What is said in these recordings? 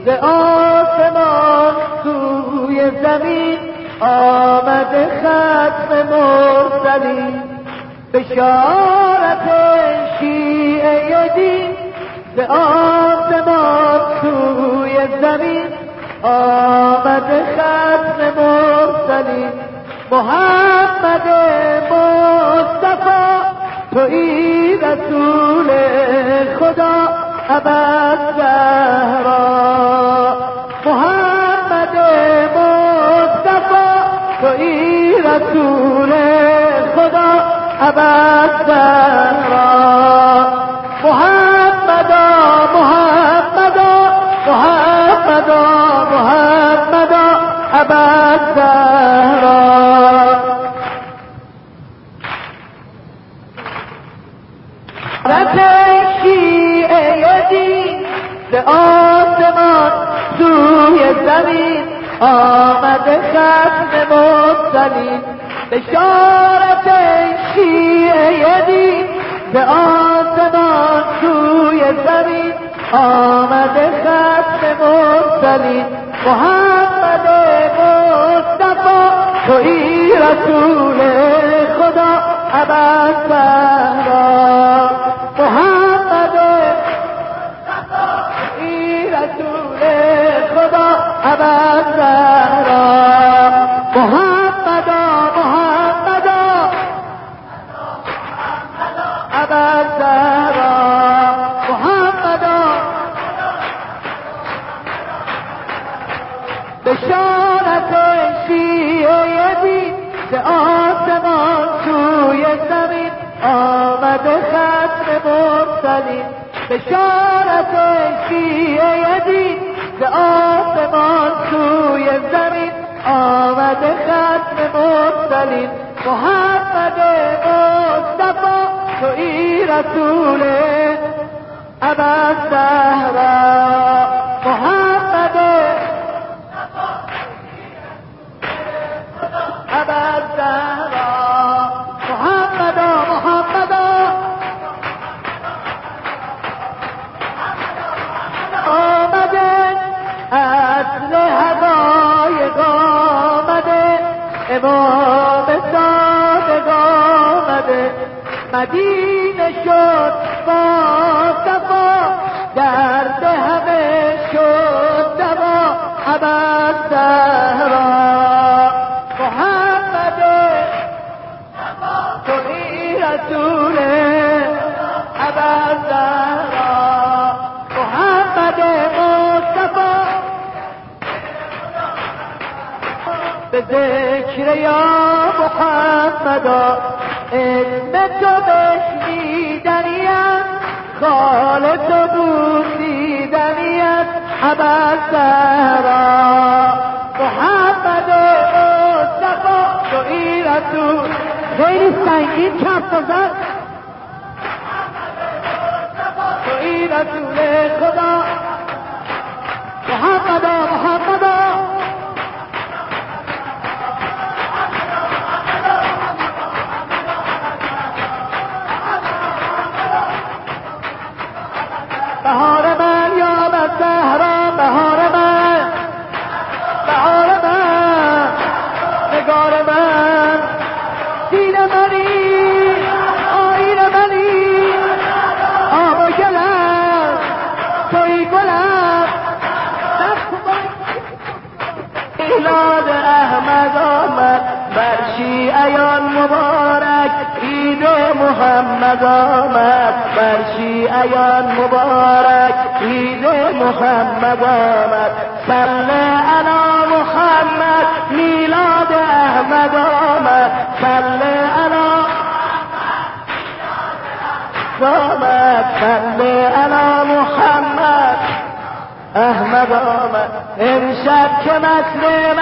به آسمان سوی زمین آمده ختم مرسلین بشارت شیعه دین به آسمان سوی زمین آمده ختم مرسلین محمد مصطفی تویی رسول خدا ابد زهرا محمد مصطفی تویی رسول خدا ابد زهرا محمدا محمدا محمدا محمدا ابد زهرا به آسمان سوی زمین آمده ختم مرسلین بشارت شیعه دین به آسمان سوی زمین آمده ختم مرسلین محمد مصطفی تویی رسول خدا ابد زهرا محمد رسول خدا ابد زهرا محمدا محمدا ابد زهرا محمدا بشارت شیعه دین به آسمان سوی زمین آمده ختم مرسلین بشارت شیعه دین به آسمان سوی زمین آمده ختم مرسلین محمد مصطفی تویی رسول ابد زهرا محمد ابد زهرا محمدا محمدا اصل حقایق آمده امام صادق آمده مدینه شد فاطمه درد همه شد دوا ابد زهرا محمد تویی رسول ابد زهرا محمد مصطفی به ذکر یا محمدا اسم تو بشنیدنیت خال تو بوسیدنیت ابد زهرا محمد مصطفی تویی رسول خیلی سنگین کف بزن تویی رسول خدا محمدا محمدا بهار من یا زهرا بهار من بهار من نگار من دین منی آیین منی آب و گلم توی گلم میلاد احمد آمد بر شیعیان مبارک عید محمد آمد بر شیعیان مبارک عید محمد آمد صلی علی محمد میلاد احمد آمد صلی علی آمد صلی علی محمد احمد آمد امشب که مسلم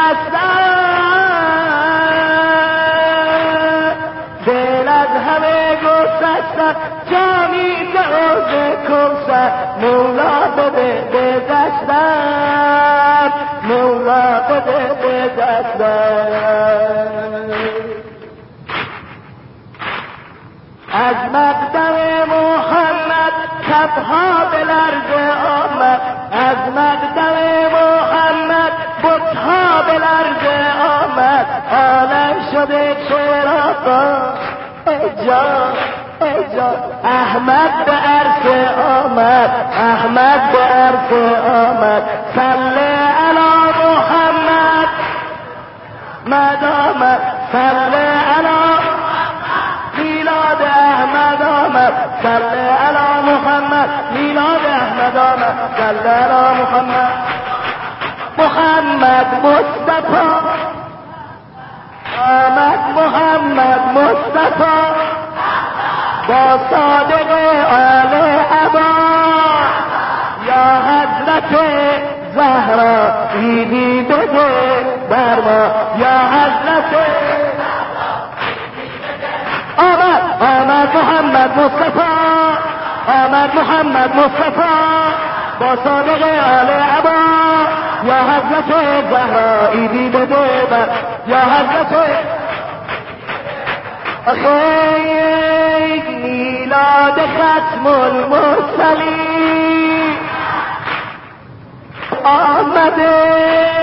دل از همه گسستم جامی دعوز کمسر مولا بده به دستم مولا بده به دستم از مقدم محمد شبها به لرزه آمد از مقدم شده چراغا اجا احمد به عرصه آمد احمد به عرصه آمد صلی علی محمد آمد صلی علی میلاد احمد آمد صلی علی محمد میلاد احمد آمد صلی علی محمد مصطفی آمد محمد مصطفی با صادق آل عبا یا حضرت زهرا عیدی بده بر ما یا حضرت آمد محمد مصطفی آمد محمد مصطفی با صادق آل عبا یا حضرت زهرا عیدی بده بر یا حضرت خیر میلاد ختم المرسلین آمده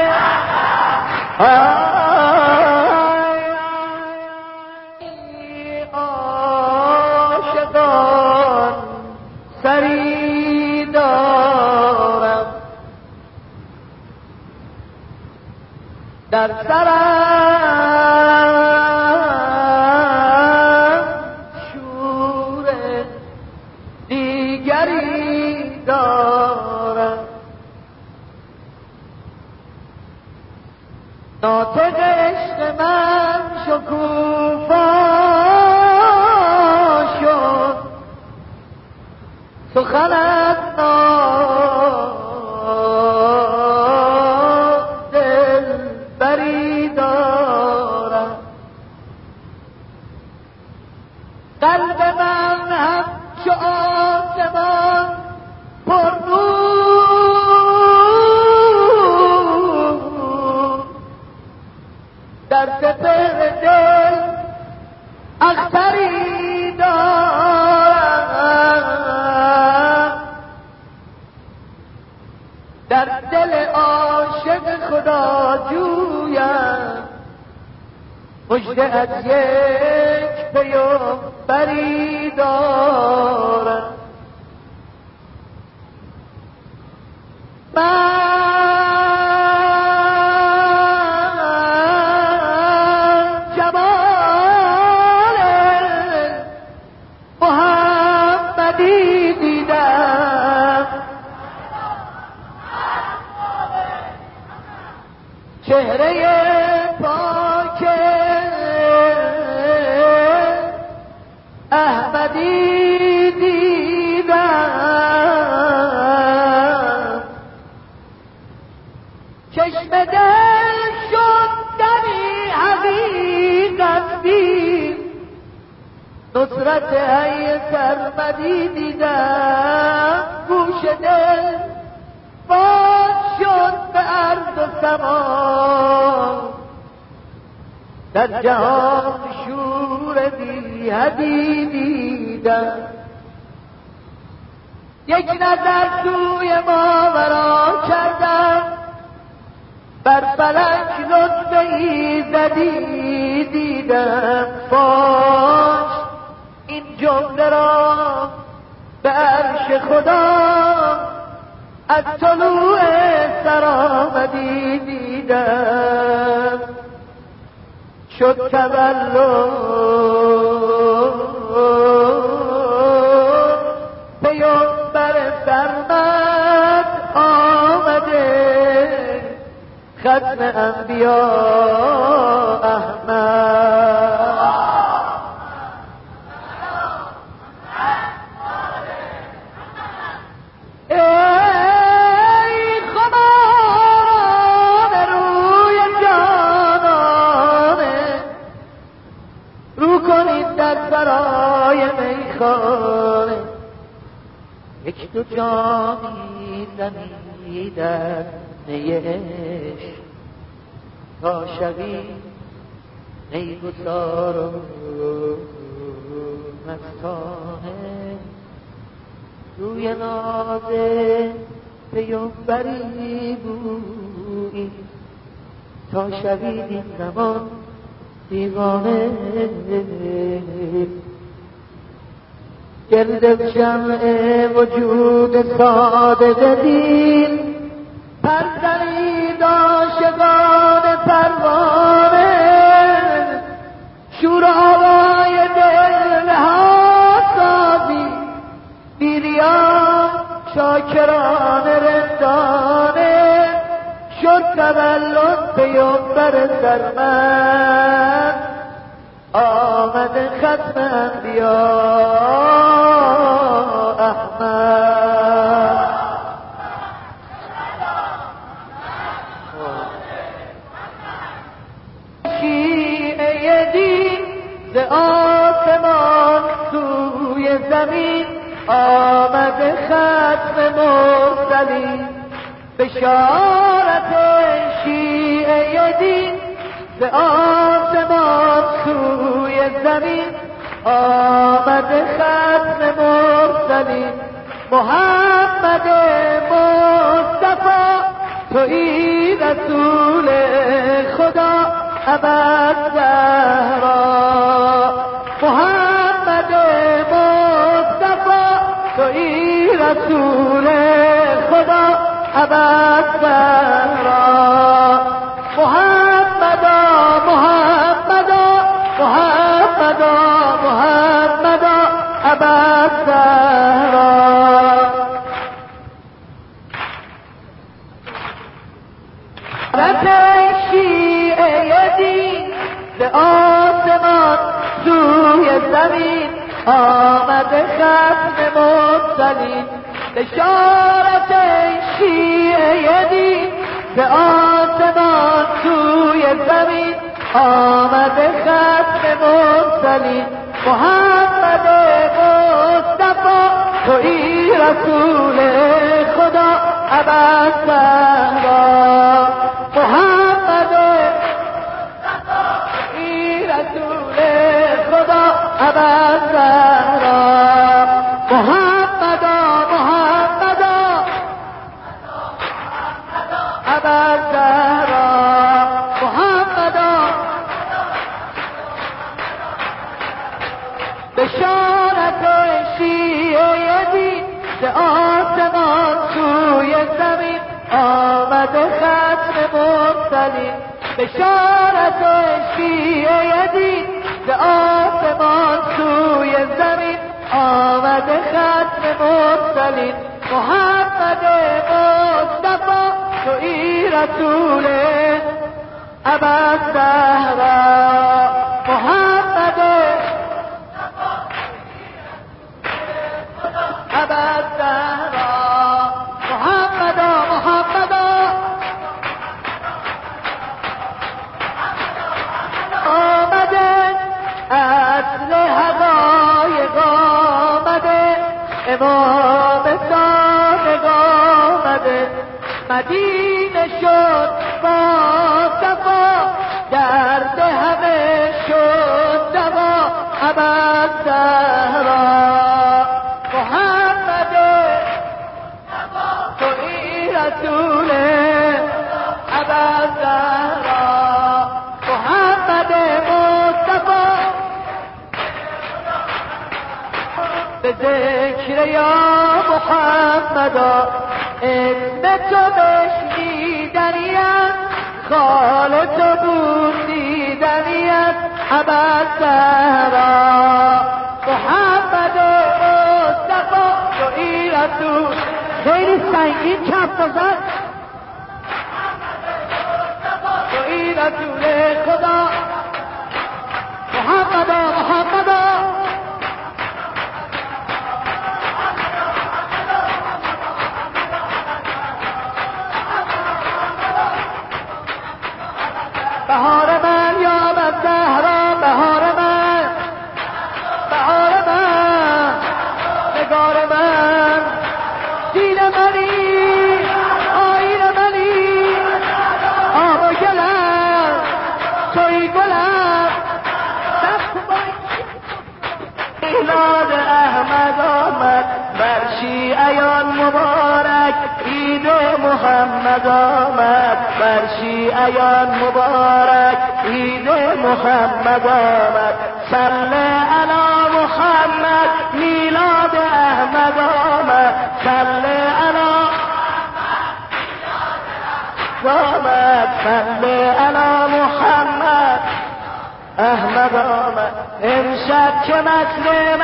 عاشقان سری دارم در سرم شور دیگری دارم ناطق عشق من شکوفا شد سخنت دل بری دارم قلب من همچو آسمان پر در سپهر دل اختری دارم در دل عاشق خدا جویم مژده از یک پیامبری دارم چهره پاک احمدی دیدم چشم دل شد دمی حقیقت بین نصرت حی سرمدی دیدم گوش دل باز شد به عرض و سما در جهان شور بی حدی دیدم یک نظر توی ماورا کردم بر فلک لطف ایزدی دیدم باش این جمله را به عرش خدا از طلوع سرآمدی دیدم شد تولد پیامبر سرمد آمده ختم انبیا احمد برای میخانه یک دو جامی زنی در نیش تا شبی نیگسار و مستانه روی ناز پیامبری بویی تا شبی این زمان دیوانه گرد شمع وجود صادق دین پرزنید عاشقان پروانه شور آوای دل نهاد سازی بیریا شاکران رندانه شد تولد پیامبر سرمند آمد ختم انبیا احمد شیعه دین ز آسمان سوی زمین آمد ختم مرسلین بشارت شیعه دین ز آسمان سوی زمین آمد ختم مرسلین محمد مصطفی تویی رسول خدا ابد زهرا محمد مصطفی تویی رسول خدا ابد زهرا محمدا محمدا محمدا محمدا ابد زهرا شیعه دین ز آسمان سوی زمین آمد ختم مرسلین بشارت شیعه دین ز آسمان سوی زمین آمد ختم مرسلین محمد مصطفی تویی رسول خدا ابد زهرا محمد تویی رسول خدا ابد زهرا محمدا محمدا ابد زهرا محمدا بشارت شیعه دین ز آسمان سوی زمین آمد ختم مرسلین بشارت شیعه دین ز آسمان سوی زمین آمد ختم مرسلین محمد مصطفی تویی رسول ابد زهرا محمد ابد زهرا محمدا محمدا آمده اصل حقایق آمده امام صادق آمده مدینه شد با صفا درد همه شد دوا ابد زهرا محمد تویی رسول ابد زهرا محمد مصطفی به ذکر یا محمدا اسم تو بشنیدنیت خال تو بوسیدنیت ابد زهرا محمد مصطفی تویی رسول خیلی سنگین کف بزن تویی رسول خدا محمدا محمدا بهار من یا زهرا بهار من بهار من نگار من دین منی آیین منی آب و گلم توی گلم میلاد احمد آمد بر شیعیان مبارک عید محمد آمد بر شیعیان مبارک عید محمد آمد صلی علی محمد میلاد احمد آمد صلی علی محمد صلی علی محمد احمد آمد امشب که مسلم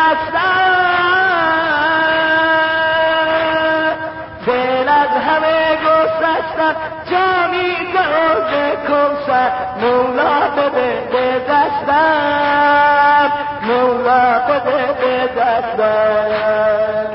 دل از همه گسستم جامی گوزه کوسر مولا بده به دستم مولا بده به دستم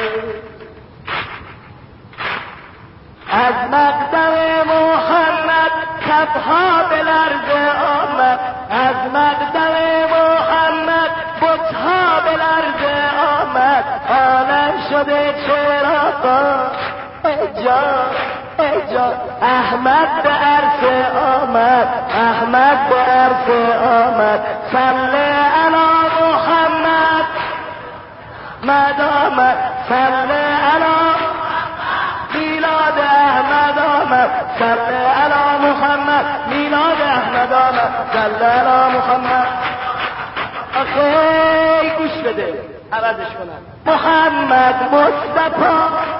از مقدم محمد کفها به لرزه آمد از مقدم محمد بتها به لرزه آمد عالم شده چراغا ای جان احمد به عرصه آمد احمد به عرصه آمد صلی علی محمد آمد صلی علی میلاد احمد آمد صلی علی محمد میلاد احمد آمد صلی علی محمد آخه گوش بده عوضش کنم محمد مصطفی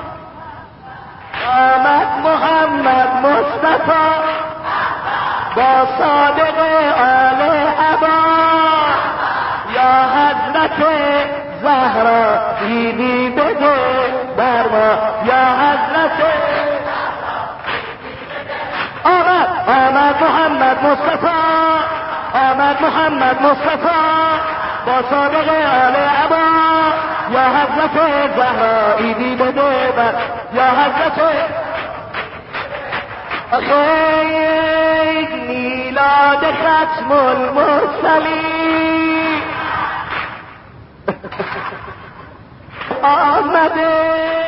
آمد محمد مصطفی با صادق آل عبا یا حضرت زهرا عیدی بده بر ما یا حضرت آمد محمد مصطفی آمد محمد مصطفی با صادق آل عبا یا حضرت زهرا عیدی بده بر یا حضرت خیر میلاد ختم المرسلین آمده